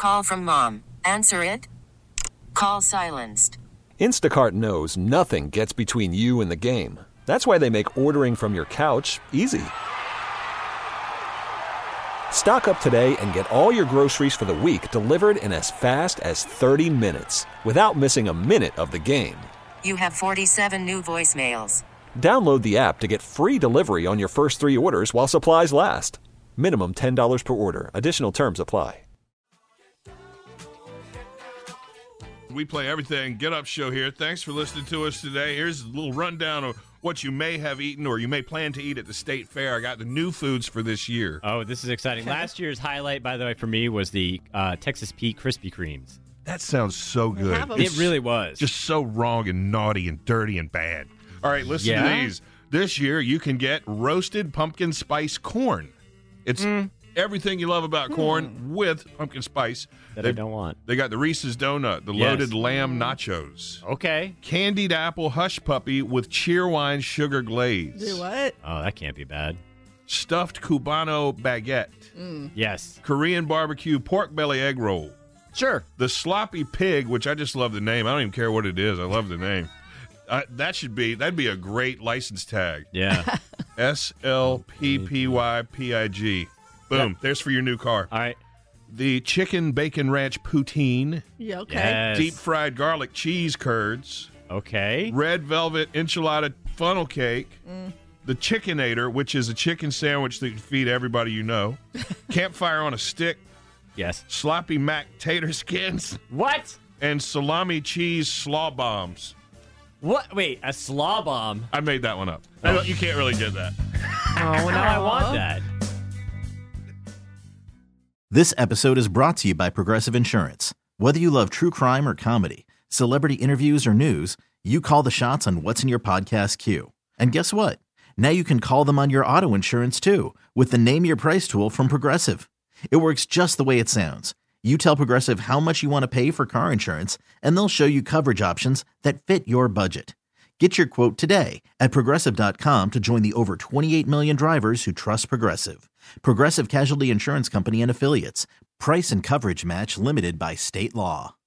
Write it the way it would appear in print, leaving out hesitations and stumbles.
call from mom. Answer it. Call silenced. Instacart knows nothing gets between you and the game. That's why they make ordering from your couch easy. Stock up today and get all your groceries for the week delivered in as fast as 30 minutes without missing a minute of the game. You have 47 new voicemails. Download the app to get free delivery on your first 3 orders while supplies last. Minimum $10 per order. Additional terms apply. We play everything. Get Up Show here. Thanks for listening to us today. Here's a little rundown of what you may have eaten or you may plan to eat at the State Fair. I got the new foods for this year. Oh, this is exciting. Last year's highlight, by the way, for me was the Texas Pete Krispy Kremes. That sounds so good. It really was. Just so wrong and naughty and dirty and bad. All right, listen to these. This year, you can get roasted pumpkin spice corn. It's everything you love about corn with pumpkin spice. I don't want. They got the Reese's Donut, the loaded lamb nachos. Okay. Candied apple hush puppy with Cheerwine sugar glaze. Do what? Oh, that can't be bad. Stuffed Cubano baguette. Yes. Korean barbecue pork belly egg roll. Sure. The sloppy pig, which I just love the name. I don't even care what it is. I love the name. That'd be a great license tag. Yeah. SLPPYPIG. Boom. Yep. There's for your new car. All right. The chicken bacon ranch poutine. Yeah, okay. Yes. Deep fried garlic cheese curds. Okay. Red velvet enchilada funnel cake. The Chickenator, which is a chicken sandwich that you feed everybody you know. Campfire on a stick. Yes. Sloppy mac tater skins. What? And salami cheese slaw bombs. What? Wait, a slaw bomb? I made that one up. You can't really get that. Oh, now I want that. This episode is brought to you by Progressive Insurance. Whether you love true crime or comedy, celebrity interviews or news, you call the shots on what's in your podcast queue. And guess what? Now you can call them on your auto insurance too with the Name Your Price tool from Progressive. It works just the way it sounds. You tell Progressive how much you want to pay for car insurance, and they'll show you coverage options that fit your budget. Get your quote today at Progressive.com to join the over 28 million drivers who trust Progressive. Progressive Casualty Insurance Company and Affiliates. Price and coverage match limited by state law.